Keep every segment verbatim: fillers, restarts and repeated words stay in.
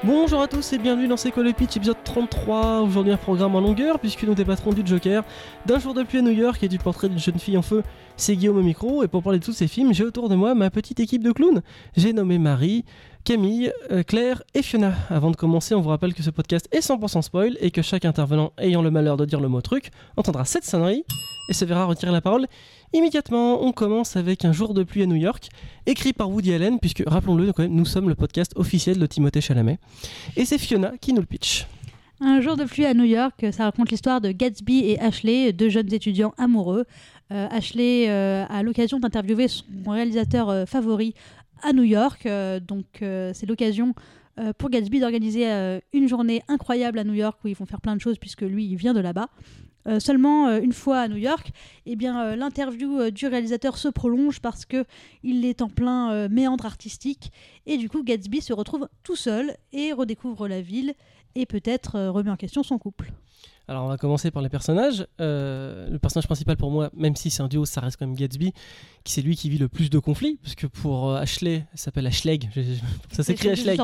Bonjour à tous et bienvenue dans C'est quoi le pitch, épisode trente-trois. Aujourd'hui un programme en longueur puisque nous des patrons du Joker, d'un jour de pluie à New York et du portrait d'une jeune fille en feu, c'est Guillaume au micro. Et pour parler de tous ces films, j'ai autour de moi ma petite équipe de clowns. J'ai nommé Marie, Camille, euh, Claire et Fiona. Avant de commencer, on vous rappelle que ce podcast est cent pour cent spoil et que chaque intervenant ayant le malheur de dire le mot truc entendra cette sonnerie et se verra retirer la parole immédiatement. On commence avec Un jour de pluie à New York, écrit par Woody Allen, puisque, rappelons-le, quand même, nous sommes le podcast officiel de Timothée Chalamet. Et c'est Fiona qui nous le pitch. Un jour de pluie à New York, ça raconte l'histoire de Gatsby et Ashley, deux jeunes étudiants amoureux. Euh, Ashley euh, a l'occasion d'interviewer son réalisateur euh, favori à New York, euh, donc euh, c'est l'occasion euh, pour Gatsby d'organiser euh, une journée incroyable à New York où ils vont faire plein de choses puisque lui il vient de là-bas. Euh, seulement euh, une fois à New York, eh bien, euh, l'interview euh, du réalisateur se prolonge parce qu'il est en plein euh, méandre artistique et du coup Gatsby se retrouve tout seul et redécouvre la ville et peut-être euh, remet en question son couple. Alors on va commencer par les personnages. Euh, le personnage principal pour moi, même si c'est un duo, ça reste quand même Gatsby, qui c'est lui qui vit le plus de conflits, parce que pour euh, Ashley, elle s'appelle Ashleg, ça s'écrit Ashleg.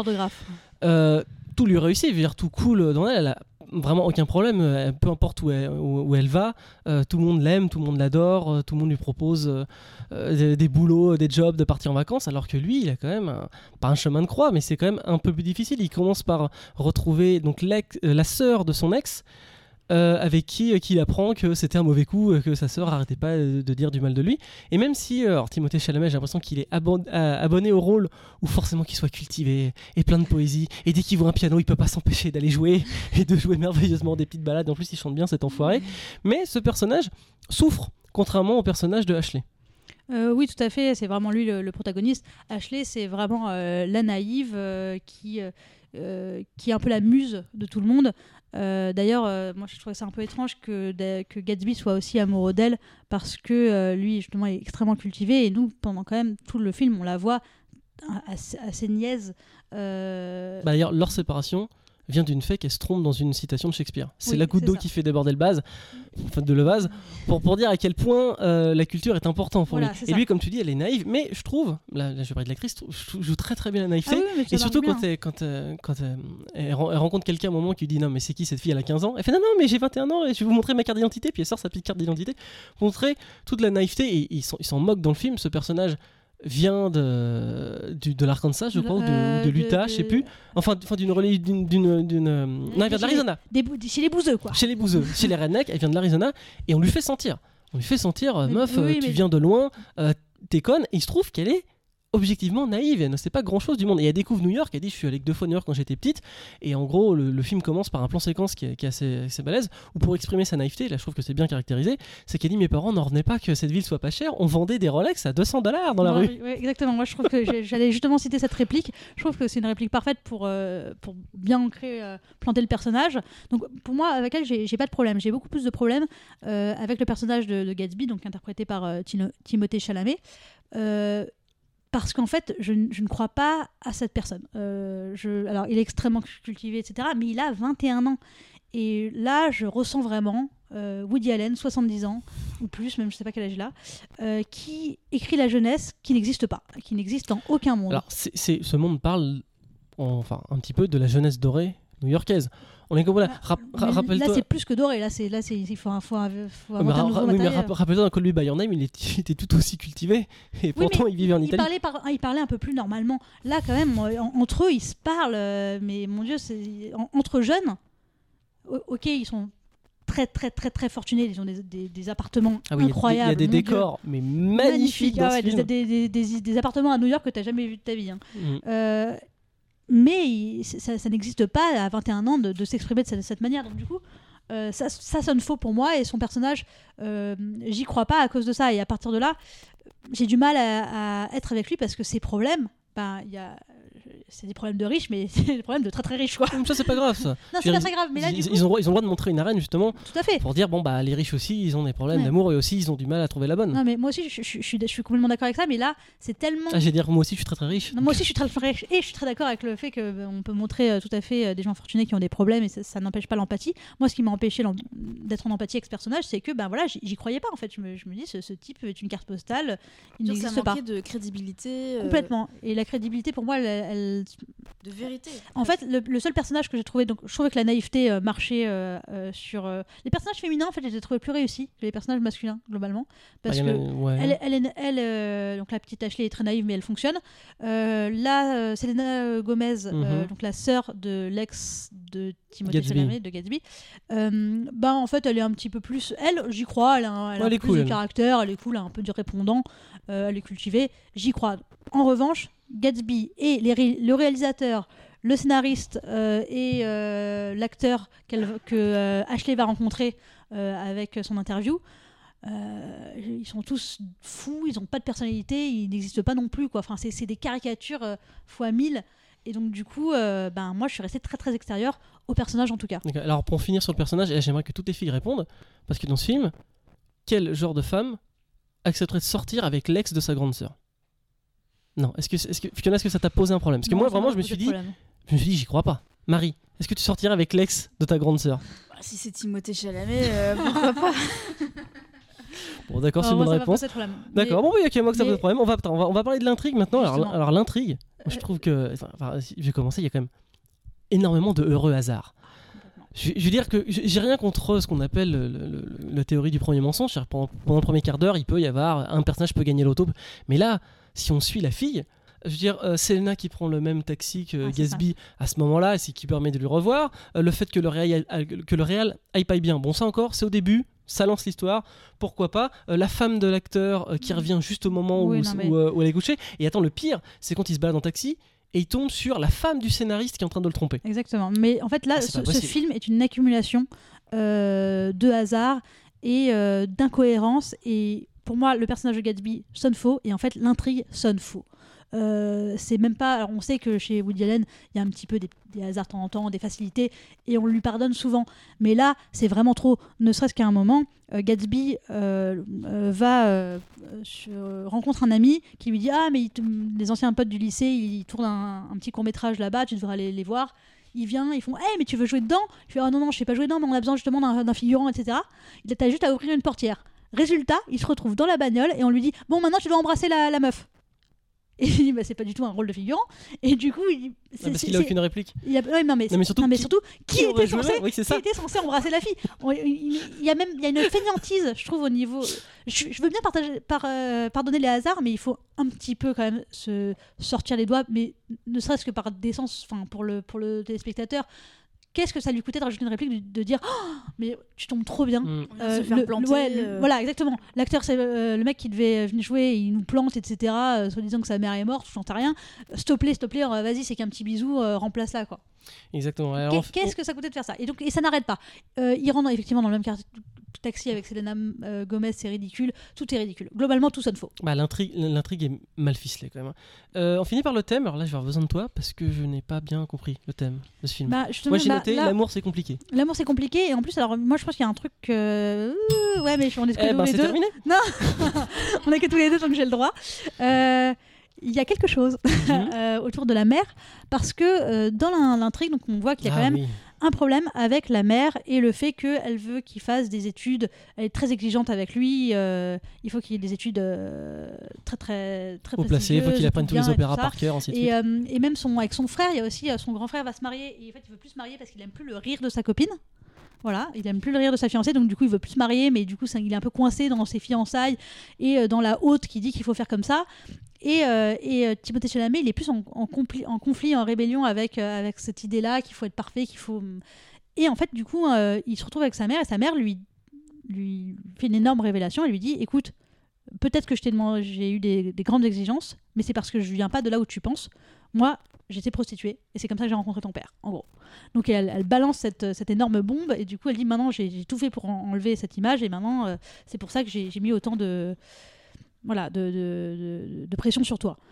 Euh, tout lui réussit, je veux dire, tout cool dans elle, elle a vraiment aucun problème, euh, peu importe où elle, où, où elle va, euh, tout le monde l'aime, tout le monde l'adore, euh, tout le monde lui propose euh, euh, des, des boulots, des jobs, de partir en vacances, alors que lui, il a quand même, un, pas un chemin de croix, mais c'est quand même un peu plus difficile. Il commence par retrouver donc, l'ex, euh, la sœur de son ex, Euh, avec qui, euh, qui il apprend que c'était un mauvais coup, euh, que sa sœur arrêtait pas euh, de dire du mal de lui. Et même si, euh, alors Timothée Chalamet, j'ai l'impression qu'il est abon- euh, abonné au rôle où forcément qu'il soit cultivé et plein de poésie, et dès qu'il voit un piano, il peut pas s'empêcher d'aller jouer et de jouer merveilleusement des petites balades. En plus, il chante bien cet enfoiré. Mais ce personnage souffre, contrairement au personnage de Ashley. Euh, oui, tout à fait, c'est vraiment lui le, le protagoniste. Ashley, c'est vraiment euh, la naïve euh, qui, euh, qui est un peu la muse de tout le monde. Euh, d'ailleurs, euh, moi je trouvais ça un peu étrange que, que Gatsby soit aussi amoureux d'elle parce que euh, lui, justement, est extrêmement cultivé et nous, pendant quand même tout le film, on la voit assez, assez niaise. Euh... Bah, d'ailleurs, leur séparation vient d'une fait qu'elle se trompe dans une citation de Shakespeare. C'est oui, la goutte c'est d'eau ça. Qui fait déborder le vase, enfin de le vase, pour, pour dire à quel point euh, la culture est importante pour voilà, lui. Et lui, comme tu dis, elle est naïve, mais je trouve, là, là je vais parler de l'actrice, je joue très très bien la naïveté. Ah oui, et surtout quand, elle, quand, euh, quand euh, elle, elle rencontre quelqu'un à un moment qui lui dit non mais c'est qui cette fille, elle a quinze ans, elle fait non non mais j'ai vingt et un ans et je vais vous montrer ma carte d'identité, puis elle sort sa petite carte d'identité pour montrer toute la naïveté, et ils s'en, ils s'en moquent dans le film. Ce personnage vient de, du, de l'Arkansas, je crois, euh, ou de, de l'Utah, de, de... je sais plus. Enfin, enfin d'une religion, d'une, d'une, d'une... Non, elle vient de l'Arizona. Des, des, chez les bouseux, quoi. Chez les bouseux, chez les rednecks, elle vient de l'Arizona, et on lui fait sentir. On lui fait sentir, mais, meuf, oui, tu mais... viens de loin, euh, t'es conne, et il se trouve qu'elle est objectivement naïve, elle ne sait pas grand chose du monde, et elle découvre New York. Elle dit je suis allée que deux fois New York quand j'étais petite, et en gros le, le film commence par un plan séquence qui est, qui est assez, assez balèze, où pour exprimer sa naïveté, là je trouve que c'est bien caractérisé, c'est qu'elle dit mes parents n'en revenaient pas que cette ville soit pas chère, on vendait des Rolex à deux cents dollars dans la ouais, rue. Ouais, exactement, moi je trouve que j'allais justement citer cette réplique, je trouve que c'est une réplique parfaite pour, euh, pour bien ancrer, euh, planter le personnage. Donc pour moi avec elle j'ai, j'ai pas de problème, j'ai beaucoup plus de problèmes euh, avec le personnage de, de Gatsby, donc interprété par euh, Tino, Timothée Chalamet, euh, parce qu'en fait, je, je ne crois pas à cette personne. Euh, je, alors, il est extrêmement cultivé, et cetera, mais il a vingt et un ans. Et là, je ressens vraiment euh, Woody Allen, soixante-dix ans, ou plus, même je ne sais pas quel âge il a, euh, qui écrit la jeunesse qui n'existe pas, qui n'existe dans aucun monde. Alors, c'est, c'est, ce monde parle, en, enfin, un petit peu de la jeunesse dorée new-yorkaise. On est comme là. Rap, ra- rappelle-toi. Là, c'est plus que doré. Là, c'est là, c'est il faut un, faut un, faut un mais, ra- nouveau oui, mais matériel. rappelle-toi, dans Call Me by Your Name, il était, il était tout aussi cultivé, et oui, pourtant il vivait en il Italie. Parlait par, il parlait un peu plus normalement. Là, quand même, en, entre eux, ils se parlent. Euh, mais mon Dieu, c'est en, entre jeunes. Ok, ils sont très très très très fortunés, ils ont des, des, des appartements ah oui, incroyables. Il y a des décors Dieu. mais magnifiques. Ah ouais, des, des, des, des, des appartements à New York que tu n'as jamais vu de ta vie. Hein. Mm. Euh, mais il, ça, ça n'existe pas à vingt et un ans de, de s'exprimer de cette, de cette manière. Donc du coup, euh, ça, ça sonne faux pour moi, et son personnage, euh, j'y crois pas à cause de ça. Et à partir de là, j'ai du mal à, à être avec lui parce que ses problèmes, ben, y a... c'est des problèmes de riches, mais c'est des problèmes de très très riches, quoi. Mais ça, c'est pas grave, ça. Non, c'est pas très grave, mais là, ils, du coup... ils, ont, ils ont le droit de montrer une arène, justement. Tout à fait. Pour dire, bon, bah, les riches aussi, ils ont des problèmes ouais. d'amour, et aussi, ils ont du mal à trouver la bonne. Non, mais moi aussi, je, je, je, je, je suis complètement d'accord avec ça, mais là, c'est tellement... Ah, j'ai dire, moi aussi, je suis très très riche. Non, moi aussi, je suis très riche, et je suis très d'accord avec le fait qu'on peut montrer euh, tout à fait euh, des gens fortunés qui ont des problèmes, et ça, ça n'empêche pas l'empathie. Moi, ce qui m'a empêché d'être en empathie avec ce personnage, c'est que, ben voilà, j'y croyais pas, en fait. Je me, je me dis, ce, ce type est une carte postale, il n'existe pas. Ça manquait de crédibilité. Euh... Complètement. Et la crédibilité, pour moi, elle, elle, de vérité. En fait, le, le seul personnage que j'ai trouvé, donc je trouvais que la naïveté euh, marchait euh, euh, sur euh, les personnages féminins. En fait, je les ai trouvés plus réussis que les personnages masculins globalement, parce Ah, que y en a- ouais. elle, elle, est- elle, euh, donc la petite Ashley est très naïve, mais elle fonctionne. Euh, là, euh, Selena Gomez, euh, Mhm. donc la sœur de l'ex de Timothée Gatsby. Chalamet, de Gatsby, euh, ben en fait, elle est un petit peu plus. Elle, j'y crois. Elle a, un- elle a Ouais, elle un est peu cool, plus de elle. caractère. Elle est cool, elle a un peu du répondant. euh, elle est cultivée. J'y crois. En revanche, Gatsby et les ré- le réalisateur, le scénariste euh, et euh, l'acteur qu'elle- que euh, Ashley va rencontrer euh, avec son interview, euh, ils sont tous fous, ils n'ont pas de personnalité, ils n'existent pas non plus, quoi. Enfin, c'est, c'est des caricatures euh, fois mille. Et donc du coup, euh, ben, moi je suis restée très très extérieure au personnage en tout cas. Donc, alors pour finir sur le personnage, et là, j'aimerais que toutes les filles répondent, parce que dans ce film, quel genre de femme accepterait de sortir avec l'ex de sa grande sœur? Non, est-ce que, est-ce que, Fiona, est-ce que ça t'a posé un problème? Parce que Non, moi ça m'a vraiment je me posé suis de dit, problème. je me suis dit, j'y crois pas. Marie, est-ce que tu sortirais avec l'ex de ta grande sœur? Bah, si c'est Timothée Chalamet, euh, pourquoi pas. Bon d'accord, c'est Alors, une moi, bonne ça m'a réponse. posé de problème. D'accord, Mais- bon oui, ok, moi que ça mais- pose problème. On va, attends, on va, on va parler de l'intrigue maintenant. Alors, Justement. alors l'intrigue, moi, je trouve que, enfin, enfin, si je vais commencer, il y a quand même énormément de heureux hasards. Complètement. Je, je veux dire que j'ai j'ai rien contre ce qu'on appelle le- le- le- la théorie du premier mensonge. C'est-à-dire, Pendant, pendant le premier quart d'heure, il peut y avoir un personnage peut gagner l'auto. Mais là, si on suit la fille, je veux dire, euh, Selena qui prend le même taxi que Ah, c'est Gatsby à ce moment-là, c'est qui permet de lui revoir. Euh, le fait que le réel, que le réel aille pas bien, bon ça encore, c'est au début. Ça lance l'histoire, pourquoi pas. Euh, la femme de l'acteur euh, qui revient juste au moment Oui, où, non, mais- où, euh, où elle est couchée. Et attends, le pire, c'est quand il se balade en taxi et il tombe sur la femme du scénariste qui est en train de le tromper. Exactement. Mais en fait, là, Ah, c'est ce, pas ce possible. film est une accumulation euh, de hasards et euh, d'incohérences. Et pour moi, le personnage de Gatsby sonne faux et en fait, l'intrigue sonne faux. Euh, c'est même pas. Alors, on sait que chez Woody Allen, il y a un petit peu des, des hasards de temps en temps, des facilités, et on lui pardonne souvent. Mais là, c'est vraiment trop. Ne serait-ce qu'à un moment, euh, Gatsby euh, euh, va euh, euh, rencontre un ami qui lui dit ah mais il te- les anciens potes du lycée, ils tournent un, un petit court métrage là-bas, tu devrais aller les voir. Il vient, ils font hey mais tu veux jouer dedans? Je fais ah non non je sais pas jouer dedans, mais on a besoin justement d'un, d'un figurant, et cetera. Il a juste à ouvrir une portière. Résultat, il se retrouve dans la bagnole et on lui dit bon maintenant tu dois embrasser la, la meuf. Et il dit bah, c'est pas du tout un rôle de figurant. Et du coup il, Ah, c'est, parce c'est- qu'il a c'est- aucune réplique. il y a- ouais, non, mais, Non, mais surtout, non, mais qui- surtout, qui, qui aurait était joué censé, là? Oui, c'est qui ça. était censé embrasser la fille? On- Il il y a même il y a une fainéantise, je trouve, au niveau. Je, je veux bien partager, par, euh, pardonner les hasards, mais il faut un petit peu quand même se sortir les doigts, mais ne serait-ce que par décence, enfin pour le pour le téléspectateur. Qu'est-ce que ça lui coûtait de rajouter une réplique, de, de dire oh, mais tu tombes trop bien. Mm. On vient de se faire le- planter, ouais, le- euh. Voilà, exactement. L'acteur, c'est euh, le mec qui devait venir jouer, il nous plante, et cetera. Euh, soit disant que sa mère est morte, j'en sais rien. Euh, S'il te plaît, s'il te plaît, euh, vas-y, c'est qu'un petit bisou, euh, remplace-la, quoi. Exactement. Alors, Qu'est- en fait- Qu'est-ce que ça coûtait de faire ça? Et donc, et ça n'arrête pas. Euh, il rentre effectivement dans le même car- taxi avec Selena euh, Gomez, c'est ridicule. Tout est ridicule. Globalement, tout sonne faux. Bah, l'intrigue, l'intrigue est mal ficelée quand même. hein. Euh, on finit par le thème. Alors là, je vais avoir besoin de toi parce que je n'ai pas bien compris le thème de ce film. Bah, justement, Moi, j'ai bah, noté là, l'amour, c'est compliqué. l'amour, c'est compliqué. Et en plus, alors, moi, je pense qu'il y a un truc. euh, ouh, ouais, mais on est que Eh tous ben, les c'est deux. terminé. On est que tous les deux, donc j'ai le droit. Euh, Il y a quelque chose Mhm. euh, autour de la mère, parce que euh, dans l'in- l'intrigue, donc on voit qu'il y a Ah quand même oui. un problème avec la mère et le fait qu'elle veut qu'il fasse des études. Elle est très exigeante avec lui. euh, il faut qu'il y ait des études euh, très très très Au placé, il faut qu'il prestigieuses, apprenne tout tous les bien et opéras tout ça. par cœur, ainsi de suite. Et, euh, et même son, avec son frère, il y a aussi euh, son grand frère va se marier et en fait il veut plus se marier parce qu'il aime plus le rire de sa copine. Voilà, il aime plus le rire de sa fiancée, donc du coup il veut plus se marier, mais du coup ça, il est un peu coincé dans ses fiançailles et euh, dans la haute qui dit qu'il faut faire comme ça. Et, euh, et euh, Timothée Chalamet, il est plus en, en, compli- en conflit, en rébellion avec, euh, avec cette idée-là qu'il faut être parfait, qu'il faut. Et en fait, du coup, euh, il se retrouve avec sa mère et sa mère lui, lui fait une énorme révélation. Elle lui dit écoute, peut-être que je t'ai demandé, j'ai eu des, des grandes exigences, mais c'est parce que je viens pas de là où tu penses. Moi, j'étais prostituée et c'est comme ça que j'ai rencontré ton père, en gros. Donc elle, elle balance cette, cette énorme bombe et du coup elle dit maintenant j'ai, j'ai tout fait pour en- enlever cette image et maintenant euh, c'est pour ça que j'ai, j'ai mis autant de, voilà, de, de, de- de pression sur toi.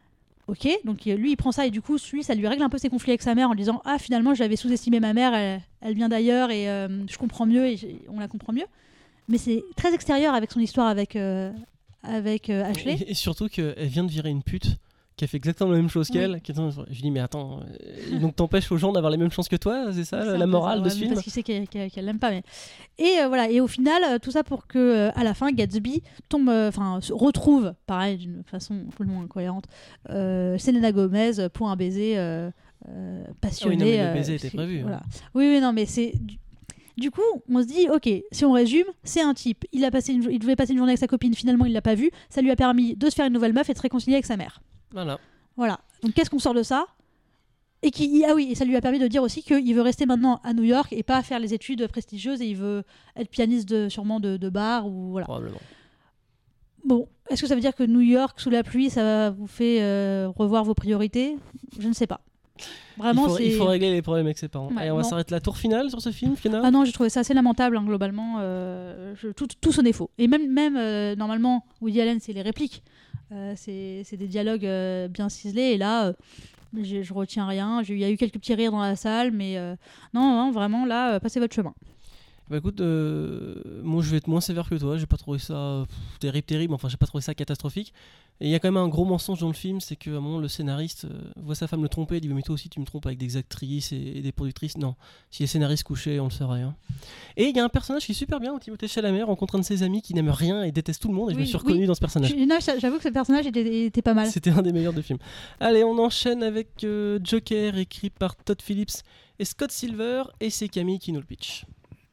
Ok, donc lui il prend ça et du coup lui ça lui règle un peu ses conflits avec sa mère en disant ah finalement j'avais sous-estimé ma mère, elle, elle vient d'ailleurs et euh, je comprends mieux et j'ai- on la comprend mieux. Mais c'est très extérieur avec son histoire avec, euh, avec euh, Ashley. Et, et surtout qu'elle vient de virer une pute qui a fait exactement la même chose Oui. qu'elle. Qui est- Je dis mais attends, euh, donc t'empêches aux gens d'avoir les mêmes chances que toi, c'est ça C'est la un peu morale ça, de ouais, ce mais film? parce qu'il sait qu'elle, qu'elle, qu'elle l'aime pas. Mais... Et euh, voilà. Et au final, euh, tout ça pour que euh, à la fin, Gatsby tombe, enfin, se retrouve, pareil, d'une façon complètement incohérente, euh, Selena Gomez pour un baiser. Euh, euh, passionné. Ah oui, non, mais le euh, baiser était c'est- prévu. Voilà. Hein. Oui, oui, non, mais c'est. Du, du coup, on se dit, ok, si on résume, c'est un type. Il, a passé une... il devait passer une journée avec sa copine, finalement, il l'a pas vue. Ça lui a permis de se faire une nouvelle meuf et de se réconcilier avec sa mère. Voilà. Voilà. Donc, qu'est-ce qu'on sort de ça? Et qui, ah oui, et ça lui a permis de dire aussi qu'il veut rester maintenant à New York et pas faire les études prestigieuses et il veut être pianiste de, sûrement de, de bar ou voilà. Probablement. Bon, est-ce que ça veut dire que New York sous la pluie, ça vous fait euh, revoir vos priorités? Je ne sais pas. Vraiment, il, faut, c'est... il faut régler les problèmes avec ses parents. Ouais, Allez, on va non. s'arrêter là. Tour final sur ce film, Fiona. Ah non, j'ai trouvé ça assez lamentable, hein, globalement. Euh, je, tout, tout sonnait faux. Et même, même euh, normalement, Woody Allen, c'est les répliques. Euh, c'est, c'est des dialogues euh, bien ciselés. Et là, euh, je, je retiens rien. J'ai- Il y a eu quelques petits rires dans la salle. Mais euh, non, non, vraiment, là, euh, passez votre chemin. Bah écoute, euh, moi je vais être moins sévère que toi. J'ai pas trouvé ça pff, terrible, terrible. Enfin, j'ai pas trouvé ça catastrophique. Et il y a quand même un gros mensonge dans le film, c'est que à un moment le scénariste euh, voit sa femme le tromper, il dit mais toi aussi tu me trompes avec des actrices et, et des productrices. Non, si les scénaristes couchaient, on le saurait. Hein. Et il y a un personnage qui est super bien, Timothée Chalamet rencontre un de ses amis qui n'aime rien et déteste tout le monde. Et je me Oui, suis reconnu oui. dans ce personnage. Je- non, j'avoue que ce personnage était, était pas mal. C'était un des meilleurs de films. Allez, on enchaîne avec euh, Joker, écrit par Todd Phillips et Scott Silver, et c'est Camille qui nous le pitch.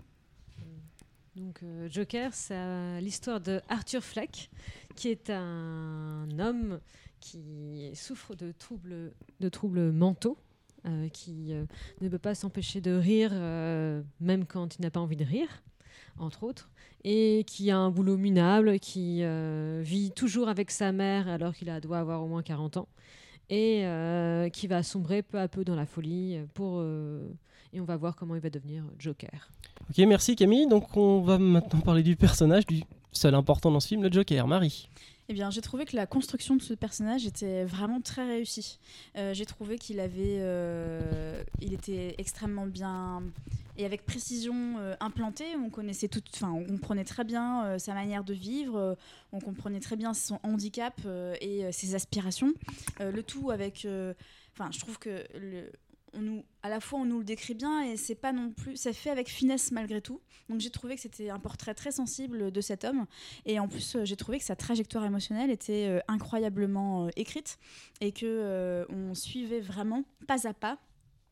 Donc, euh, Joker, c'est euh, l'histoire de Arthur Fleck, qui est un homme qui souffre de troubles, de troubles mentaux, euh, qui euh, ne peut pas s'empêcher de rire, euh, même quand il n'a pas envie de rire, entre autres, et qui a un boulot minable, qui euh, vit toujours avec sa mère alors qu'il a- doit avoir au moins quarante ans, et euh, qui va sombrer peu à peu dans la folie, pour, euh, et on va voir comment il va devenir Joker. Ok, merci Camille. Donc on va maintenant parler du personnage, du seul important dans ce film, le Joker. Marie. Eh bien, j'ai trouvé que la construction de ce personnage était vraiment très réussie. Euh, j'ai trouvé qu'il avait, euh, il était extrêmement bien et avec précision euh, implanté. On connaissait tout, enfin, on comprenait très bien euh, sa manière de vivre. Euh, on comprenait très bien son handicap euh, et euh, ses aspirations. Euh, le tout avec, euh, enfin, je trouve que le on nous, à la fois on nous le décrit bien et c'est pas non plus, c'est fait avec finesse malgré tout. Donc j'ai trouvé que c'était un portrait très sensible de cet homme et en plus euh, j'ai trouvé que sa trajectoire émotionnelle était euh, incroyablement euh, écrite et que euh, on suivait vraiment pas à pas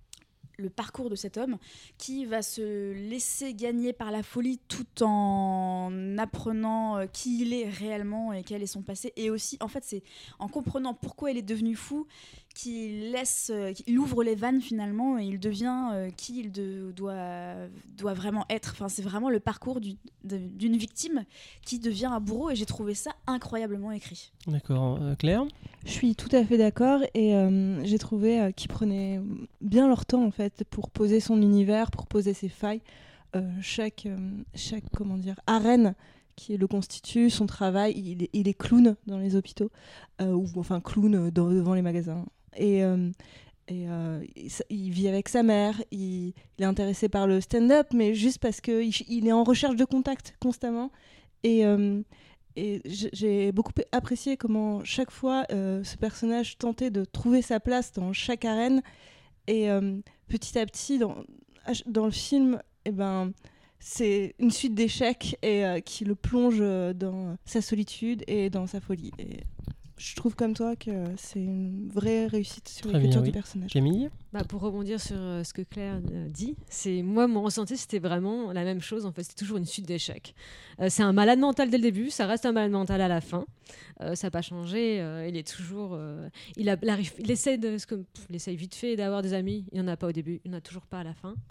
le parcours de cet homme qui va se laisser gagner par la folie tout en apprenant euh, qui il est réellement et quel est son passé, et aussi en fait c'est en comprenant pourquoi il est devenu fou qu'il laisse, euh, qu'il ouvre les vannes finalement et il devient euh, qui il de- doit, doit vraiment être. Enfin, c'est vraiment le parcours du- de- d'une victime qui devient un bourreau et j'ai trouvé ça incroyablement écrit. D'accord. Euh, Claire. Je suis tout à fait d'accord et euh, j'ai trouvé euh, qu'ils prenaient bien leur temps en fait pour poser son univers, pour poser ses failles. Euh, chaque, euh, chaque comment dire, arène qui le constitue, son travail, il est, il est clown dans les hôpitaux, euh, ou enfin clown dans- devant les magasins. Et, euh, et euh, il, il vit avec sa mère, il, il est intéressé par le stand-up, mais juste parce qu'il il est en recherche de contact constamment. Et, euh, et j- j'ai beaucoup apprécié comment chaque fois euh, ce personnage tentait de trouver sa place dans chaque arène. Et euh, petit à petit, dans, dans le film, eh ben, c'est une suite d'échecs et, euh, qui le plonge euh, dans sa solitude et dans sa folie. Et je trouve comme toi que c'est une vraie réussite sur Très l'écriture bien, oui. du personnage. Camille. Bah, pour rebondir sur euh, ce que Claire euh, dit, c'est moi mon ressenti c'était vraiment la même chose en fait, c'est toujours une suite d'échecs. Euh, c'est un malade mental dès le début, ça reste un malade mental à la fin. Euh, ça n'a pas changé, euh, il est toujours euh, il, a, il, arrive, il essaie de ce que pff, il essaie vite fait d'avoir des amis, il n'y en a pas au début, il n'y en a toujours pas à la fin.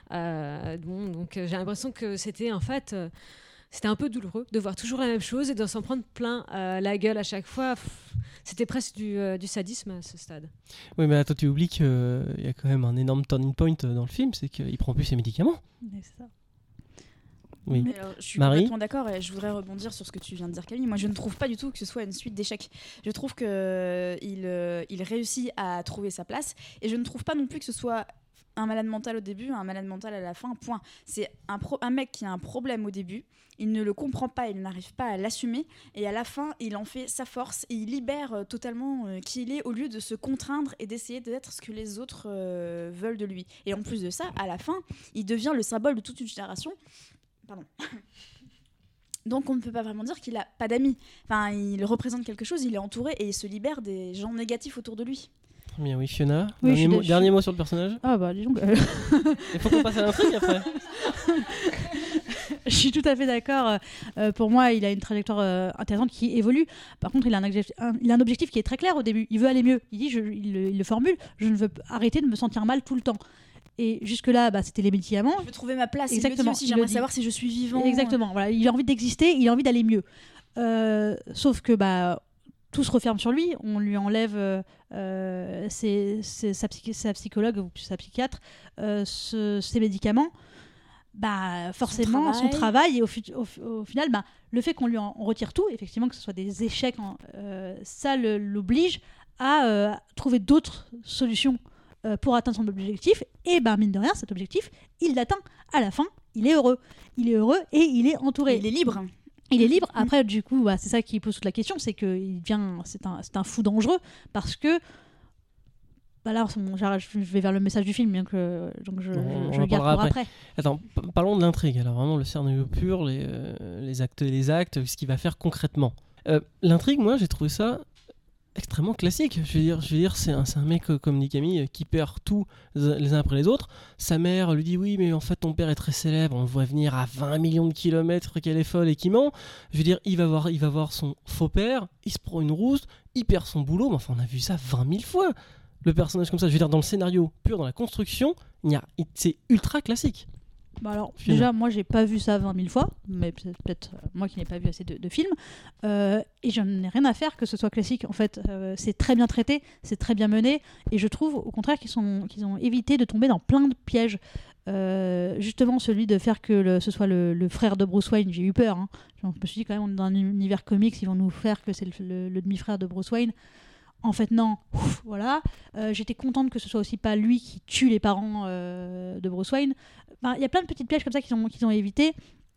Euh, bon, donc euh, j'ai l'impression que c'était en fait euh, c'était un peu douloureux de voir toujours la même chose et de s'en prendre plein euh, la gueule à chaque fois. Pff, c'était presque du, euh, du sadisme à ce stade. Oui, mais attends, tu oublies qu'il y a quand même un énorme turning point dans le film, c'est qu'il prend plus ses médicaments. Mais c'est ça. Oui. Mais alors, je suis Marie. complètement d'accord et je voudrais rebondir sur ce que tu viens de dire, Camille. Moi, je ne trouve pas du tout que ce soit une suite d'échecs. Je trouve qu'il euh, il réussit à trouver sa place et je ne trouve pas non plus que ce soit un malade mental au début, un malade mental à la fin, point. C'est un, pro- un mec qui a un problème au début, il ne le comprend pas, il n'arrive pas à l'assumer, et à la fin, il en fait sa force, et il libère euh, totalement euh, qui il est, au lieu de se contraindre et d'essayer d'être ce que les autres euh, veulent de lui. Et en plus de ça, à la fin, il devient le symbole de toute une génération. Pardon. Donc on ne peut pas vraiment dire qu'il n'a pas d'amis. Enfin, il représente quelque chose, il est entouré, et il se libère des gens négatifs autour de lui. Bien oui, Fiona. Oui, dernier, je mot, suis- dernier mot sur le personnage. Ah bah dis donc. euh, Il faut qu'on passe à l'intrigue après. Je suis tout à fait d'accord. Euh, pour moi, il a une trajectoire euh, intéressante qui évolue. Par contre, il a, un objectif, un, il a un objectif qui est très clair au début. Il veut aller mieux. Il dit, je, il, le- il le formule, je ne veux p- arrêter de me sentir mal tout le temps. Et jusque-là, bah, c'était les médicaments. Je veux trouver ma place. Exactement, Il me dit aussi, il j'aimerais le dit. savoir si je suis vivant. Exactement. Voilà, il a envie d'exister, il a envie d'aller mieux. Euh, sauf que bah, tout se referme sur lui. On lui enlève euh, euh, ses- ses- sa, psy- sa psychologue ou sa psychiatre, euh, ce- ses médicaments. Bah, forcément, son travail, travail. et au, fut- au, au final, bah, le fait qu'on lui en on retire tout, effectivement, que ce soit des échecs, en- euh, ça le- l'oblige à euh, trouver d'autres solutions euh, pour atteindre son objectif. Et bah, mine de rien, cet objectif, il l'atteint. À la fin, il est heureux. Il est heureux et il est entouré. Il est libre. Il est libre. Après, du coup, bah, c'est ça qui pose toute la question, c'est que il devient, c'est un, c'est un fou dangereux parce que. Bah là, bon, j'arrête, je vais vers le message du film, bien que donc je, On je en le garde parlera pour après. après. Attends, p- parlons de l'intrigue. Alors vraiment le scénario pur, les, euh, les actes et les actes, ce qu'il va faire concrètement. Euh, l'intrigue, moi, j'ai trouvé ça extrêmement classique. Je veux dire, je veux dire, c'est un, c'est un mec euh, comme dit Camille euh, qui perd tout les les uns après les autres. Sa mère lui dit oui, mais en fait ton père est très célèbre, on le voit venir à vingt millions de kilomètres, qu'elle est folle et qui ment. Je veux dire, il va voir, il va voir son faux père, il se prend une rousse, il perd son boulot. Mais enfin, on a vu ça vingt mille fois. Le personnage comme ça, je veux dire, dans le scénario pur, dans la construction, il y a, il- c'est ultra classique. Bah alors, Film. déjà, moi, j'ai pas vu ça vingt mille fois, mais peut- peut-être euh, moi qui n'ai pas vu assez de, de films. Euh, et je n'ai rien à faire que ce soit classique. En fait, euh, c'est très bien traité, c'est très bien mené, et je trouve au contraire qu'ils sont, qu'ils ont évité de tomber dans plein de pièges. Euh, justement, celui de faire que le- ce soit le, le frère de Bruce Wayne, j'ai eu peur. Hein. Je me suis dit, quand même, on est dans un univers comics, ils vont nous faire que c'est le, le- le demi-frère de Bruce Wayne. En fait, non. Ouf, voilà. Euh, J'étais contente que ce soit aussi pas lui qui tue les parents euh, de Bruce Wayne. Enfin, il y a plein de petites pièges comme ça qu'ils ont, qu'ils ont évité.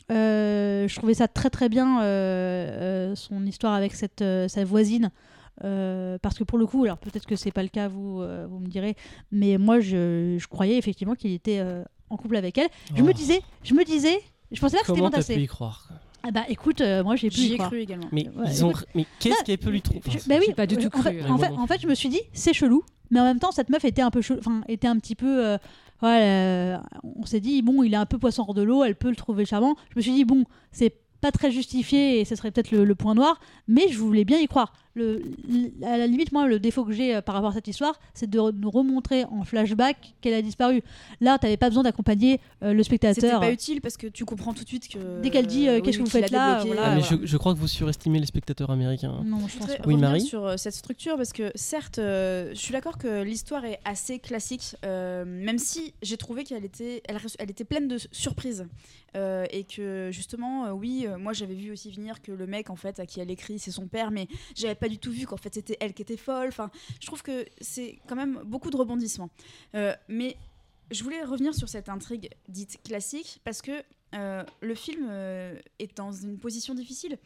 Euh, je trouvais ça très très bien, euh, euh, son histoire avec cette, euh, sa voisine. Euh, parce que pour le coup, alors peut-être que c'est pas le cas, vous, euh, vous me direz, mais moi je, je croyais effectivement qu'il était euh, en couple avec elle. Je Oh. me disais, je me disais, je pensais pas que c'était Comment t'as pu fantasmé. y croire quoi. Ah bah écoute, euh, moi j'ai pu J'y y ai croire. cru également. Mais, Ouais, ils ont... écoute- mais qu'est-ce Ah, qui peut lui trouver Je- enfin, bah oui, J'ai pas du tout en fait, cru, en, hein. fait, Moi non en fait, je me suis dit, c'est chelou, mais en même temps, cette meuf était un peu, chelou- enfin, était un petit peu, euh, ouais, euh, on s'est dit, bon, il est un peu poisson hors de l'eau, elle peut le trouver charmant. Je me suis dit, bon, c'est pas très justifié et ce serait peut-être le, le point noir, mais je voulais bien y croire. Le, l- à la limite, moi, le défaut que j'ai euh, par rapport à cette histoire, c'est de re- nous remontrer en flashback qu'elle a disparu. Là, t'avais pas besoin d'accompagner euh, le C'était spectateur. pas utile parce que tu comprends tout de suite que. Dès qu'elle dit, euh, oui, qu'est-ce que oui, vous qu'il faites a là, débloqué, voilà. Ah, mais voilà. je, je crois que vous surestimez les spectateurs américains. Non, je Je pense voudrais pas. Oui, revenir Marie sur euh, cette structure parce que certes, euh, je suis d'accord que l'histoire est assez classique, euh, même si j'ai trouvé qu'elle était, elle, elle était pleine de surprises euh, et que justement, euh, oui, euh, moi j'avais vu aussi venir que le mec en fait à qui elle écrit c'est son père, mais j'avais pas du tout vu qu'en fait c'était elle qui était folle. Enfin, je trouve que c'est quand même beaucoup de rebondissements. Euh, mais je voulais revenir sur cette intrigue dite classique parce que euh, le film euh, est dans une position difficile.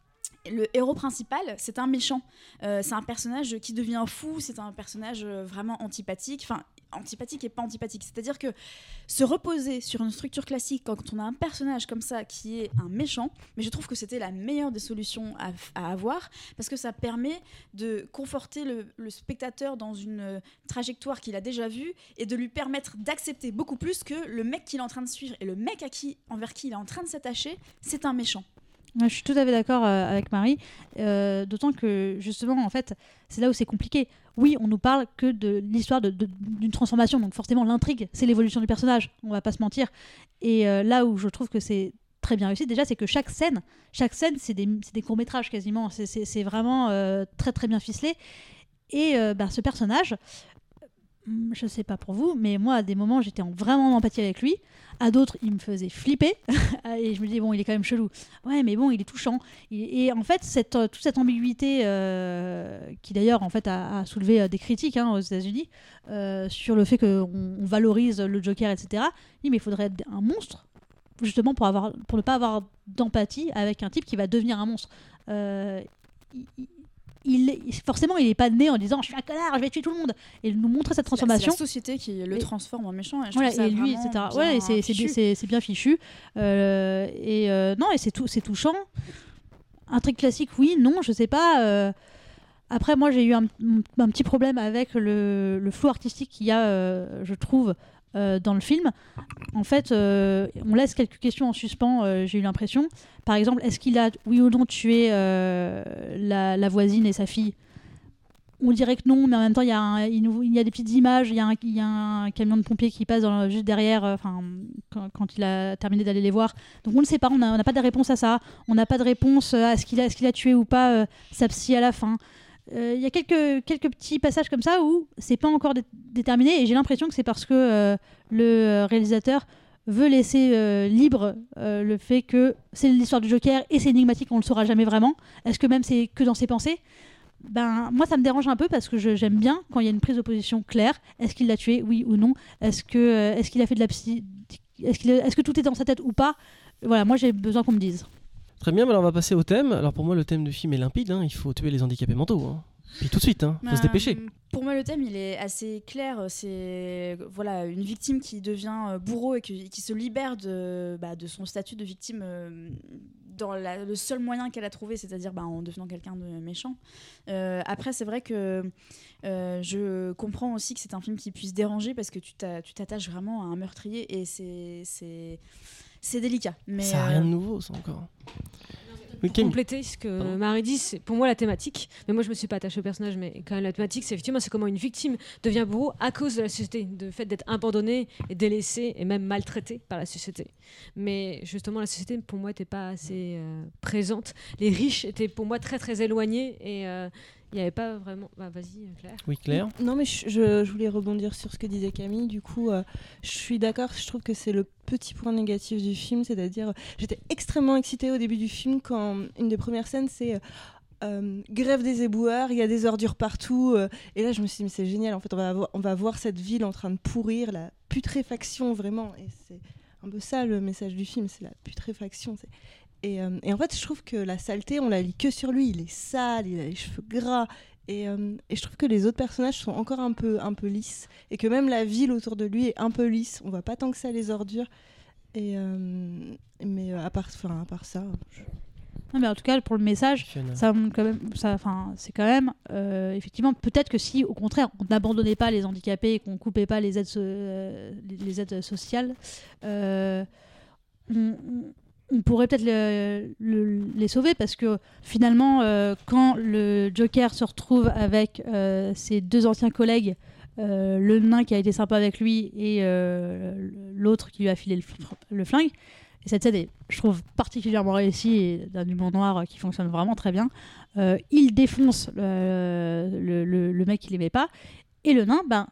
Le héros principal, c'est un méchant. Euh, c'est un personnage qui devient fou, c'est un personnage euh, vraiment antipathique. Enfin, antipathique et pas antipathique. C'est-à-dire que se reposer sur une structure classique quand on a un personnage comme ça qui est un méchant, mais je trouve que c'était la meilleure des solutions à, à avoir parce que ça permet de conforter le, le spectateur dans une euh, trajectoire qu'il a déjà vue et de lui permettre d'accepter beaucoup plus que le mec qu'il est en train de suivre et le mec à qui, envers qui il est en train de s'attacher, c'est un méchant. Ouais, je suis tout à fait d'accord euh, avec Marie, euh, d'autant que justement, en fait, c'est là où c'est compliqué. Oui, on nous parle que de l'histoire de- de- d'une transformation, donc forcément l'intrigue, c'est l'évolution du personnage, on va pas se mentir. Et euh, là où je trouve que c'est très bien réussi, déjà, c'est que chaque scène, chaque scène, c'est des, c'est des courts-métrages quasiment, c'est- c'est c'est vraiment euh, très très bien ficelé. Et euh, bah, ce personnage, hum, je sais pas pour vous, mais moi, à des moments, j'étais en- vraiment en empathie avec lui. À d'autres, il me faisait flipper. Et je me dis, bon, il est quand même chelou. Ouais, mais bon, il est touchant. Et, et en fait, cette, euh, toute cette ambiguïté, euh, qui d'ailleurs, en fait, a, a soulevé euh, des critiques hein, aux États-Unis euh, sur le fait qu'on on valorise le Joker, et cetera. Oui, mais il faudrait être un monstre, justement, pour, avoir, pour ne pas avoir d'empathie avec un type qui va devenir un monstre. Euh, il- il- il, forcément, il n'est pas né en disant je suis un connard, je vais tuer tout le monde. Et nous montrer cette C'est la- transformation. C'est la société qui le Et- transforme en méchant. Et, je Voilà, trouve ça et lui, vraiment et cetera. bien Ouais, et c'est, c'est, fichu. c'est, c'est bien fichu. Euh, et euh, non, et c'est, tout, c'est touchant. Un truc classique, oui, non, je sais pas. euh, après, moi, j'ai eu un, un petit problème avec le, le flou artistique qu'il y a, euh, je trouve, euh, dans le film. En fait, euh, on laisse quelques questions en suspens, euh, j'ai eu l'impression. Par exemple, est-ce qu'il a, oui ou non, tué euh, la, la voisine et sa fille ? On dirait que non, mais en même temps, il y, il y a des petites images, il y, y a un camion de pompiers qui passe dans, juste derrière euh, quand, quand il a terminé d'aller les voir. Donc on ne sait pas, on n'a pas de réponse à ça. On n'a pas de réponse à ce qu'il a, ce qu'il a tué ou pas euh, sa psy à la fin. Il euh, y a quelques, quelques petits passages comme ça où c'est pas encore dé- déterminé et j'ai l'impression que c'est parce que euh, le réalisateur veut laisser euh, libre euh, le fait que c'est l'histoire du Joker et c'est énigmatique, on ne le saura jamais vraiment. Est-ce que même c'est que dans ses pensées ? Ben, moi, ça me dérange un peu parce que je, j'aime bien quand il y a une prise de position claire. Est-ce qu'il l'a tué, oui ou non ? Est-ce que, euh, est-ce qu'il a fait de la psy... Est-ce, qu'il a... est-ce que tout est dans sa tête ou pas ? Voilà, moi, j'ai besoin qu'on me dise. Très bien, alors on va passer au thème. Alors pour moi, le thème du film est limpide. Hein. Il faut tuer les handicapés mentaux. Hein. Puis tout de suite, hein. Faut ben, se dépêcher. Pour moi, le thème, il est assez clair. C'est voilà, une victime qui devient bourreau et qui, qui se libère de, bah, de son statut de victime euh, dans la, le seul moyen qu'elle a trouvé, c'est-à-dire bah, en devenant quelqu'un de méchant. Euh, après, c'est vrai que euh, je comprends aussi que c'est un film qui puisse déranger parce que tu, t'a, tu t'attaches vraiment à un meurtrier et c'est, c'est, c'est délicat. Mais ça n'a euh... rien de nouveau, ça encore. Pour okay. compléter ce que Pardon. Marie dit, c'est pour moi la thématique, mais moi je me suis pas attachée au personnage, mais quand même la thématique, c'est effectivement c'est comment une victime devient bourreau à cause de la société, du fait d'être abandonnée et délaissée et même maltraitée par la société. Mais justement la société pour moi n'était pas assez euh, présente. Les riches étaient pour moi très très éloignés et euh, il n'y avait pas vraiment... Bah, vas-y, Claire. Oui, Claire. Non, mais je, je, je voulais rebondir sur ce que disait Camille. Du coup, euh, je suis d'accord. Je trouve que c'est le petit point négatif du film. C'est-à-dire, j'étais extrêmement excitée au début du film quand une des premières scènes, c'est... Euh, grève des éboueurs, il y a des ordures partout. Euh, et là, je me suis dit, mais c'est génial. En fait, on va, avoir, on va voir cette ville en train de pourrir, la putréfaction, vraiment. Et c'est un peu ça, le message du film. C'est la putréfaction. C'est... Et, euh, et en fait, je trouve que la saleté, on la lit que sur lui. Il est sale, il a les cheveux gras. Et, euh, et je trouve que les autres personnages sont encore un peu, un peu lisses. Et que même la ville autour de lui est un peu lisse. On voit pas tant que ça les ordures. Et, euh, mais à part, à part ça... Je... Non, mais en tout cas, pour le message, ça, quand même, ça, c'est quand même... Euh, effectivement, peut-être que si, au contraire, on n'abandonnait pas les handicapés et qu'on ne coupait pas les aides, so- euh, les, les aides sociales... Euh, on, on, on pourrait peut-être le, le, les sauver parce que finalement, euh, quand le Joker se retrouve avec euh, ses deux anciens collègues, euh, le nain qui a été sympa avec lui et euh, l'autre qui lui a filé le, le flingue, et cette scène est, je trouve, particulièrement réussie et d'un humour noir qui fonctionne vraiment très bien. Euh, il défonce le, le, le, le mec qu'il n'aimait pas et le nain, ben,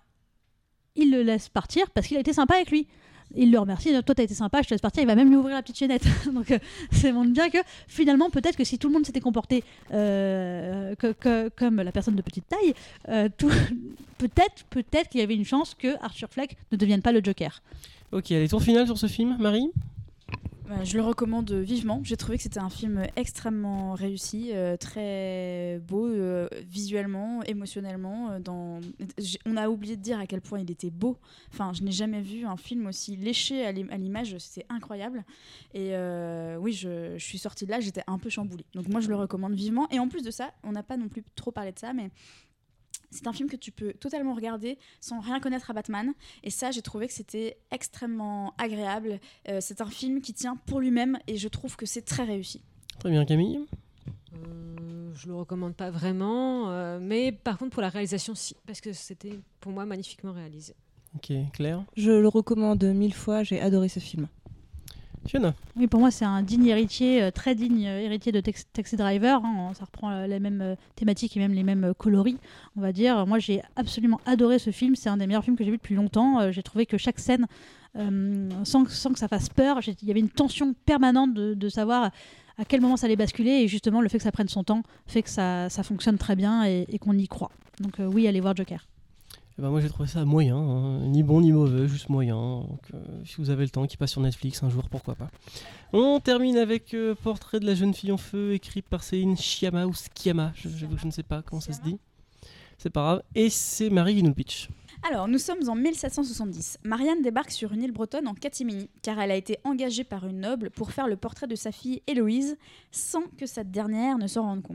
il le laisse partir parce qu'il a été sympa avec lui. Il le remercie, toi t'as été sympa, je te laisse partir, il va même lui ouvrir la petite chaînette. Donc euh, ça montre bien que finalement peut-être que si tout le monde s'était comporté euh, que, que, comme la personne de petite taille, euh, tout, peut-être, peut-être qu'il y avait une chance que Arthur Fleck ne devienne pas le Joker. Ok, allez, tour final sur ce film, Marie ? Je le recommande vivement. J'ai trouvé que c'était un film extrêmement réussi, euh, très beau euh, visuellement, émotionnellement. Euh, dans... On a oublié de dire à quel point il était beau. Enfin, je n'ai jamais vu un film aussi léché à l'image. C'était incroyable. Et euh, oui, je, je suis sortie de là, j'étais un peu chamboulée. Donc moi, je le recommande vivement. Et en plus de ça, on n'a pas non plus trop parlé de ça, mais... c'est un film que tu peux totalement regarder sans rien connaître à Batman. Et ça, j'ai trouvé que c'était extrêmement agréable. Euh, c'est un film qui tient pour lui-même et je trouve que c'est très réussi. Très bien, Camille. euh, Je le recommande pas vraiment, euh, mais par contre pour la réalisation, si, parce que c'était pour moi magnifiquement réalisé. Ok, Claire. Je le recommande mille fois, j'ai adoré ce film. Fiona. Oui, pour moi, c'est un digne héritier, euh, très digne euh, héritier de Tex- Taxi Driver. Hein, ça reprend euh, les mêmes euh, thématiques et même les mêmes euh, coloris, on va dire. Moi, j'ai absolument adoré ce film. C'est un des meilleurs films que j'ai vu depuis longtemps. Euh, j'ai trouvé que chaque scène, euh, sans, sans que ça fasse peur, il y avait une tension permanente de, de savoir à quel moment ça allait basculer. Et justement, le fait que ça prenne son temps fait que ça, ça fonctionne très bien et, et qu'on y croit. Donc euh, oui, allez voir Joker. Eh ben moi j'ai trouvé ça moyen, hein. Ni bon ni mauvais, juste moyen. Donc, euh, si vous avez le temps, qui passe sur Netflix un jour, pourquoi pas. On termine avec euh, Portrait de la jeune fille en feu, écrit par Céline Sciamma ou Sciamma, je, je, je ne sais pas comment ça se dit. C'est pas grave. Et c'est Marie qui nous le pitch. Alors, nous sommes en mille sept cent soixante-dix. Marianne débarque sur une île bretonne en catimini, car elle a été engagée par une noble pour faire le portrait de sa fille Héloïse, sans que cette dernière ne s'en rende compte.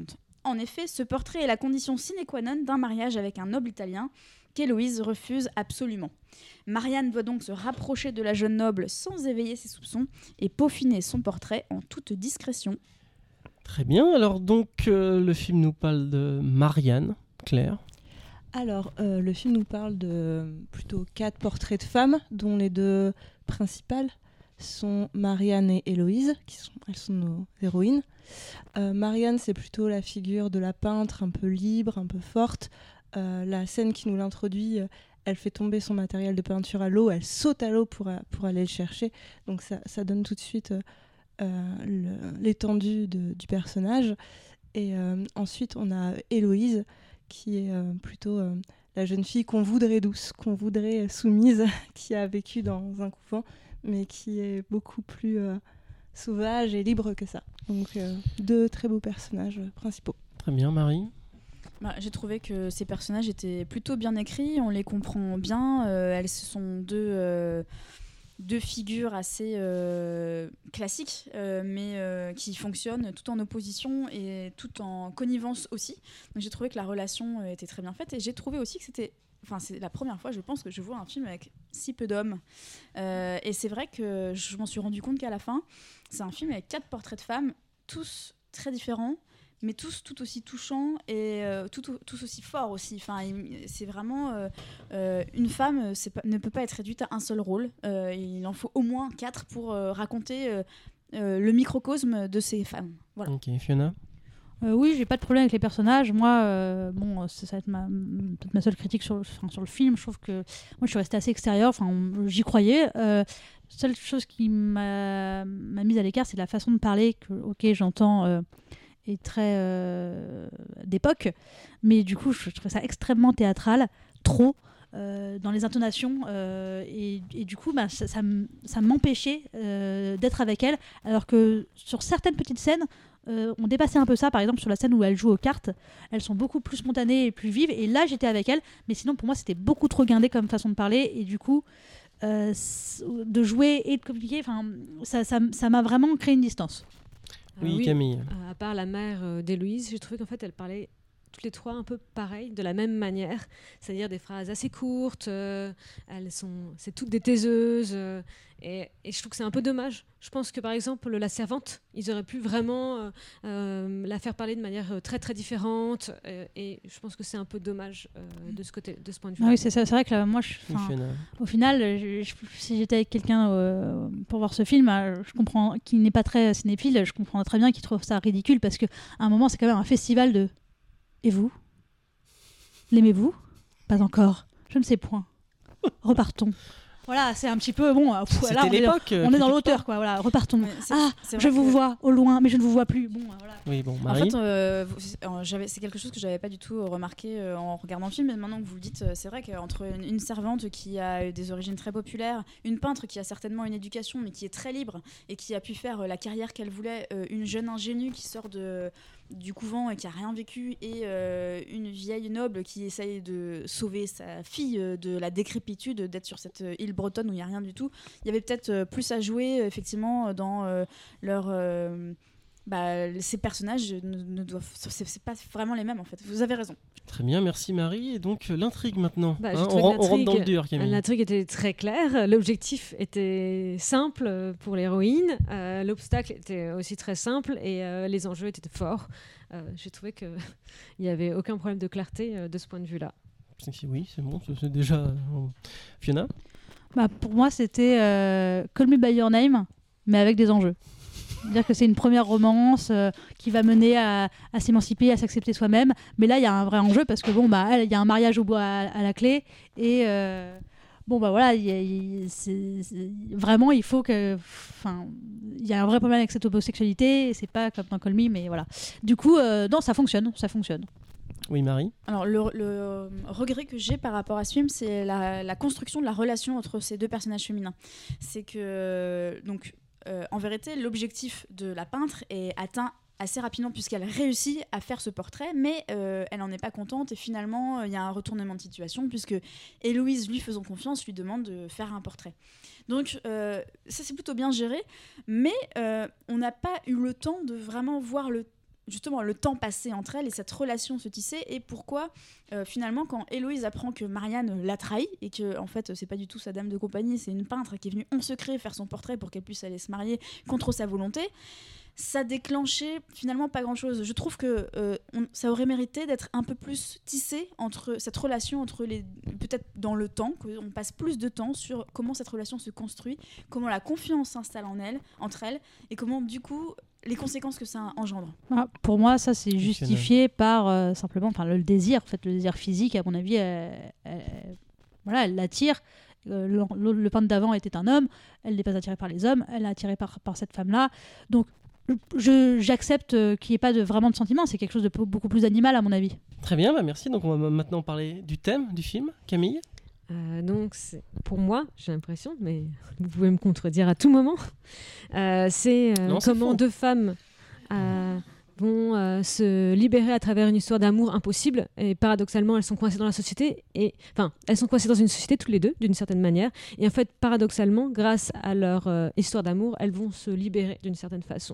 En effet, ce portrait est la condition sine qua non d'un mariage avec un noble italien qu'Héloïse refuse absolument. Marianne doit donc se rapprocher de la jeune noble sans éveiller ses soupçons et peaufiner son portrait en toute discrétion. Très bien, alors donc euh, le film nous parle de Marianne, Claire. Alors, euh, le film nous parle de plutôt quatre portraits de femmes, dont les deux principales sont Marianne et Héloïse, qui sont, elles sont nos héroïnes. Euh, Marianne, c'est plutôt la figure de la peintre, un peu libre, un peu forte. Euh, la scène qui nous l'introduit, euh, elle fait tomber son matériel de peinture à l'eau, elle saute à l'eau pour, pour aller le chercher. Donc ça, ça donne tout de suite euh, euh, le, l'étendue de, du personnage. Et euh, ensuite, on a Héloïse, qui est euh, plutôt euh, la jeune fille qu'on voudrait douce, qu'on voudrait soumise, qui a vécu dans un couvent, mais qui est beaucoup plus euh, sauvage et libre que ça. Donc euh, deux très beaux personnages euh, principaux. Très bien, Marie. Bah, j'ai trouvé que ces personnages étaient plutôt bien écrits, on les comprend bien. Euh, elles sont deux, euh, deux figures assez euh, classiques, euh, mais euh, qui fonctionnent tout en opposition et tout en connivence aussi. Donc j'ai trouvé que la relation euh, était très bien faite et j'ai trouvé aussi que c'était... Enfin, c'est la première fois, je pense, que je vois un film avec si peu d'hommes. Euh, et c'est vrai que je m'en suis rendu compte qu'à la fin, c'est un film avec quatre portraits de femmes, tous très différents, mais tous tout aussi touchants et euh, tout, tous aussi forts aussi. Enfin, c'est vraiment euh, euh, une femme c'est pas, ne peut pas être réduite à un seul rôle. Euh, il en faut au moins quatre pour euh, raconter euh, euh, le microcosme de ces femmes. Voilà. Ok, Fiona. Euh, oui, j'ai pas de problème avec les personnages. Moi, euh, bon, ça, ça va être ma, peut-être ma seule critique sur, enfin, sur le film. Je trouve que moi, je suis restée assez extérieure. Enfin, on, j'y croyais. Euh, seule chose qui m'a, m'a mise à l'écart, c'est la façon de parler. Que, ok, j'entends. Euh, est très euh, d'époque, mais du coup je, je trouvais ça extrêmement théâtral, trop euh, dans les intonations euh, et, et du coup bah, ça, ça, ça m'empêchait euh, d'être avec elle, alors que sur certaines petites scènes euh, on dépassait un peu ça. Par exemple sur la scène où elle joue aux cartes, elles sont beaucoup plus spontanées et plus vives, et là j'étais avec elle, mais sinon pour moi c'était beaucoup trop guindé comme façon de parler, et du coup euh, de jouer et de communiquer, ça, ça, ça m'a vraiment créé une distance. Oui, euh, oui, Camille. À part la mère euh, d'Héloïse, j'ai trouvé qu'en fait, elle parlait toutes les trois un peu pareil, de la même manière, c'est-à-dire des phrases assez courtes, euh, elles sont, c'est toutes des taiseuses, euh, et, et je trouve que c'est un peu dommage. Je pense que par exemple, La Servante, ils auraient pu vraiment euh, euh, la faire parler de manière très très différente, euh, et je pense que c'est un peu dommage euh, de, ce côté, de ce point de vue. Ah oui, c'est, c'est vrai que là, moi, je, Oui, au final, je, je, si j'étais avec quelqu'un euh, pour voir ce film, je comprends, qui n'est pas très cinéphile, je comprends très bien qu'il trouve ça ridicule, parce qu'à un moment, c'est quand même un festival de... Et vous ? L'aimez-vous ? Pas encore. Je ne sais point. Repartons. Voilà, c'est un petit peu bon. Pff, C'était là, on l'époque. est dans, on est dans l'auteur, quoi. Voilà, repartons. C'est, ah, c'est je vous que... vois au loin, mais je ne vous vois plus. Bon, voilà. Oui, bon, En Marie. fait, euh, j'avais, c'est quelque chose que j'avais pas du tout remarqué euh, en regardant le film, mais maintenant que vous le dites, c'est vrai qu'entre une, une servante qui a des origines très populaires, une peintre qui a certainement une éducation, mais qui est très libre et qui a pu faire euh, la carrière qu'elle voulait, euh, une jeune ingénue qui sort de du couvent et qui a rien vécu, et euh, une vieille noble qui essaye de sauver sa fille euh, de la décrépitude, d'être sur cette euh, île bretonne où il n'y a rien du tout. Il y avait peut-être euh, plus à jouer euh, effectivement dans euh, leur euh, bah, ces personnages ne, ne doivent c'est, c'est pas vraiment les mêmes en fait. Vous avez raison. Très bien, merci Marie. Et donc euh, l'intrigue maintenant. Bah, hein, on, on rentre dans le dur, Camille. L'intrigue était très claire, l'objectif était simple pour l'héroïne, euh, l'obstacle était aussi très simple, et euh, les enjeux étaient forts. Euh, j'ai trouvé qu'il n'y avait aucun problème de clarté euh, de ce point de vue-là. Oui, c'est bon, c'est déjà... Euh, Fiona ? Bah, pour moi, c'était euh, Call Me By Your Name, mais avec des enjeux. C'est-à-dire que c'est une première romance euh, qui va mener à, à s'émanciper, à s'accepter soi-même. Mais là, il y a un vrai enjeu, parce que bon, bah, il y a un mariage au bois à, à la clé. Et euh, bon, bah voilà, y a, y, c'est, c'est, vraiment, il faut que. Enfin, il y a un vrai problème avec cette homosexualité. C'est pas comme dans Call Me, mais voilà. Du coup, euh, non, ça fonctionne. Ça fonctionne. Oui, Marie. Alors, le, le regret que j'ai par rapport à ce film, c'est la, la construction de la relation entre ces deux personnages féminins. C'est que. Donc. Euh, en vérité, l'objectif de la peintre est atteint assez rapidement, puisqu'elle réussit à faire ce portrait, mais euh, elle n'en est pas contente, et finalement il y a un retournement de situation, puisque Héloïse, lui faisant confiance, lui demande de faire un portrait. Donc euh, ça, c'est plutôt bien géré, mais euh, on n'a pas eu le temps de vraiment voir le justement le temps passé entre elles et cette relation se tisser, et pourquoi euh, finalement quand Héloïse apprend que Marianne l'a trahi et que en fait c'est pas du tout sa dame de compagnie, c'est une peintre qui est venue en secret faire son portrait pour qu'elle puisse aller se marier contre sa volonté, ça déclenchait finalement pas grand chose. Je trouve que euh, on, ça aurait mérité d'être un peu plus tissé entre cette relation entre les, peut-être dans le temps, qu'on passe plus de temps sur comment cette relation se construit, comment la confiance s'installe en elle, entre elles, et comment du coup les conséquences que ça engendre. Ah, pour moi, ça c'est justifié par euh, simplement par le désir, en fait, le désir physique. À mon avis, elle, elle, voilà, elle l'attire. Euh, le, le peintre d'avant était un homme, elle n'est pas attirée par les hommes, elle est attirée par, par cette femme-là. Donc je, j'accepte qu'il n'y ait pas de, vraiment de sentiments, c'est quelque chose de p- beaucoup plus animal à mon avis. Très bien, bah merci. Donc on va maintenant parler du thème du film. Camille. Euh, donc c'est, pour moi, j'ai l'impression, mais vous pouvez me contredire à tout moment, euh, c'est, euh, non, c'est comment faux. deux femmes euh, vont euh, se libérer à travers une histoire d'amour impossible, et paradoxalement elles sont coincées dans la société, et enfin elles sont coincées dans une société toutes les deux d'une certaine manière, et en fait paradoxalement grâce à leur euh, histoire d'amour elles vont se libérer d'une certaine façon.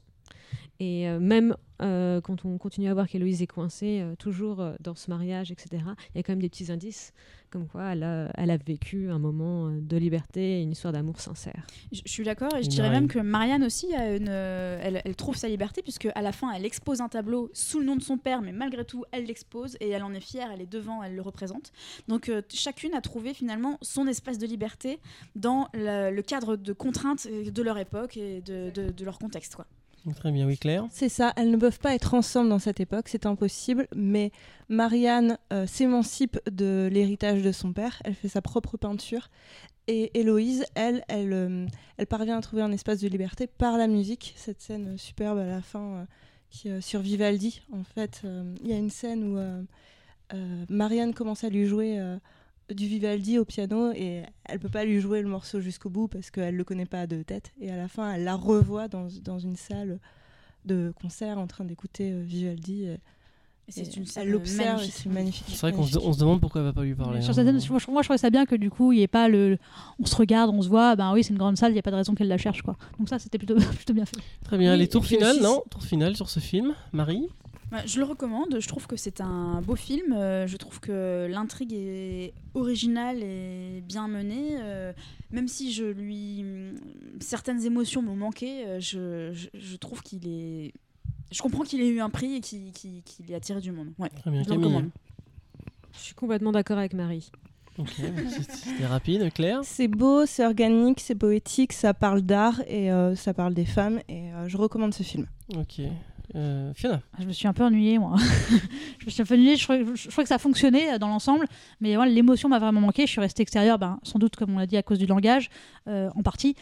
Et euh, même euh, quand on continue à voir qu'Héloïse est coincée, euh, toujours euh, dans ce mariage, et cetera, il y a quand même des petits indices, comme quoi elle a, elle a vécu un moment euh, de liberté et une histoire d'amour sincère. Je, je suis d'accord, et je Et dirais Marianne. même que Marianne aussi, a une, euh, elle, elle trouve sa liberté, puisque à la fin, elle expose un tableau sous le nom de son père, mais malgré tout, elle l'expose, et elle en est fière, elle est devant, elle le représente. Donc euh, chacune a trouvé finalement son espace de liberté dans le, le cadre de contraintes de leur époque et de, de, de leur contexte, quoi. Très bien, oui, Claire. C'est ça, elles ne peuvent pas être ensemble dans cette époque, c'est impossible, mais Marianne euh, s'émancipe de l'héritage de son père, elle fait sa propre peinture, et Héloïse, elle, elle, euh, elle parvient à trouver un espace de liberté par la musique, cette scène euh, superbe à la fin euh, qui, euh, sur Vivaldi, en fait, euh, il y a une scène où euh, euh, Marianne commence à lui jouer euh, du Vivaldi au piano et elle peut pas lui jouer le morceau jusqu'au bout parce qu'elle le connaît pas de tête, et à la fin elle la revoit dans, dans une salle de concert en train d'écouter euh, Vivaldi et, Et c'est et une scène elle l'observe magnifique. et c'est magnifique. C'est vrai qu'on se, magnifique. on se demande pourquoi elle va pas lui parler. Sur hein. cette scène, moi, je, moi je trouvais ça bien que du coup il n'y ait pas le, on se regarde, on se voit, ben oui c'est une grande salle, il n'y a pas de raison qu'elle la cherche quoi. Donc ça c'était plutôt, plutôt bien fait. Très bien, Oui, les et tours puis finales, aussi- non Tour final sur ce film. Marie. Ouais, je le recommande, je trouve que c'est un beau film, euh, je trouve que l'intrigue est originale et bien menée, euh, même si je lui... certaines émotions m'ont manqué, euh, je, je, je trouve qu'il est... Je comprends qu'il ait eu un prix et qu'il, qu'il, qu'il ait attiré du monde. Ouais, Très bien, je le Camille. recommande. Je suis complètement d'accord avec Marie. Ok, c'était c'était rapide. Claire. C'est beau, c'est organique, c'est poétique, ça parle d'art et euh, ça parle des femmes, et euh, je recommande ce film. Ok. Euh, Fiona. Je me suis un peu ennuyée moi. je me suis un peu ennuyée, je trouvais, je trouvais que ça fonctionnait dans l'ensemble, mais ouais, l'émotion m'a vraiment manqué, je suis restée extérieure, ben, sans doute comme on l'a dit à cause du langage, euh, en partie.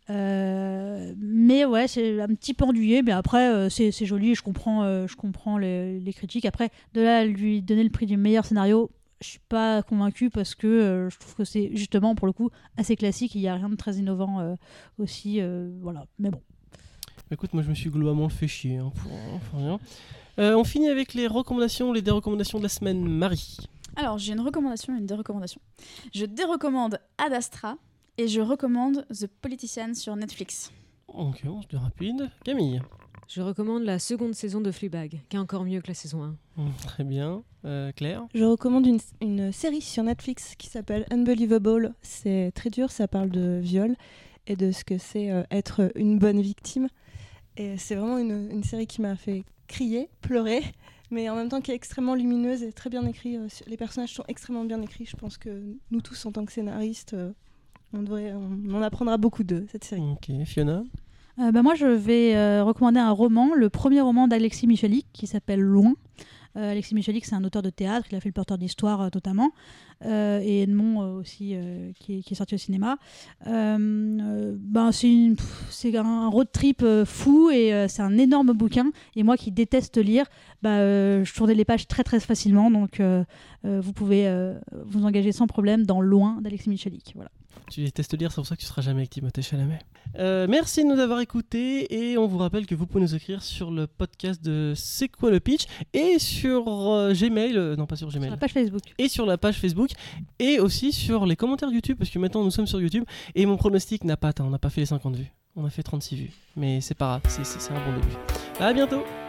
Euh, mais ouais, c'est un petit peu ennuyé, mais après euh, c'est, c'est joli, je comprends, euh, je comprends les, les critiques. Après, de là à lui donner le prix du meilleur scénario, je suis pas convaincue parce que euh, je trouve que c'est justement pour le coup assez classique, il y a rien de très innovant euh, aussi, euh, voilà. Mais bon. Écoute, moi je me suis globalement fait chier. Hein, pour, pour rien. Euh, on finit avec les recommandations, les dérecommandations de la semaine. Marie. Alors, j'ai une recommandation et une dérecommandation. Je dérecommande Ad Astra et je recommande The Politician sur Netflix. Ok, on se dit rapide. Camille. Je recommande la seconde saison de Fleabag, qui est encore mieux que la saison un. Hum, Très bien. Euh, Claire. Je recommande une, une série sur Netflix qui s'appelle Unbelievable. C'est très dur, ça parle de viol et de ce que c'est euh, être une bonne victime. Et c'est vraiment une, une série qui m'a fait crier, pleurer, mais en même temps qui est extrêmement lumineuse et très bien écrite. Euh, Les personnages sont extrêmement bien écrits. Je pense que nous tous, en tant que scénaristes, euh, on, devrait, on en apprendra beaucoup de cette série. Ok, Fiona. Euh, bah, moi, je vais euh, recommander un roman, le premier roman d'Alexis Michalik, qui s'appelle Loin. Euh, Alexis Michalik, c'est un auteur de théâtre, il a fait Le Porteur d'Histoire euh, notamment, euh, et Edmond euh, aussi, euh, qui, est, qui est sorti au cinéma. Euh, euh, ben, c'est, une, pff, c'est un road trip euh, fou, et euh, c'est un énorme bouquin. Et moi qui déteste lire, bah, euh, je tournais les pages très très facilement, donc euh, euh, vous pouvez euh, vous engager sans problème dans Loin d'Alexis Michalik. Voilà. Tu détestes lire, c'est pour ça que tu seras jamais avec Timothée Chalamet. Euh, merci de nous avoir écoutés et on vous rappelle que vous pouvez nous écrire sur le podcast de C'est quoi le pitch et sur euh, Gmail, euh, non pas sur Gmail, Sur la page Facebook. et sur la page Facebook et aussi sur les commentaires YouTube parce que maintenant nous sommes sur YouTube et mon pronostic n'a pas atteint, on n'a pas fait les cinquante vues, on a fait trente-six vues, mais c'est pas grave, c'est, c'est, c'est un bon début. À bientôt.